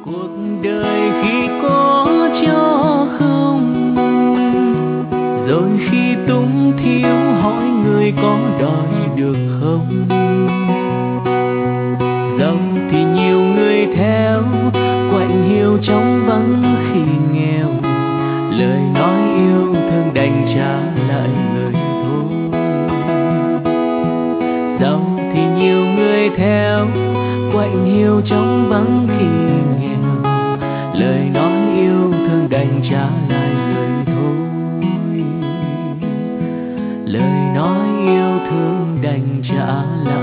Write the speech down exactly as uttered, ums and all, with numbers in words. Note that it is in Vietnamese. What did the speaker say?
cuộc đời khi có cho không, rồi khi túng thiếu hỏi người có đòi được không. Giàu thì nhiều người theo, quạnh hiu trong vắng khi nghèo, lời nói yêu thương đành trả lại người thôi. Giàu thì nhiều người theo, quạnh hiu trong vắng khi nghèo, lời nói yêu thương đành trả lại người thôi. Lời nói yêu thương đành trả lại